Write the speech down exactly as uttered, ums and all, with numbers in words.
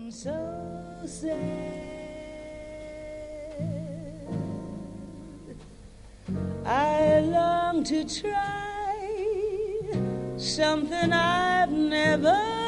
so sad. I long to try something I've never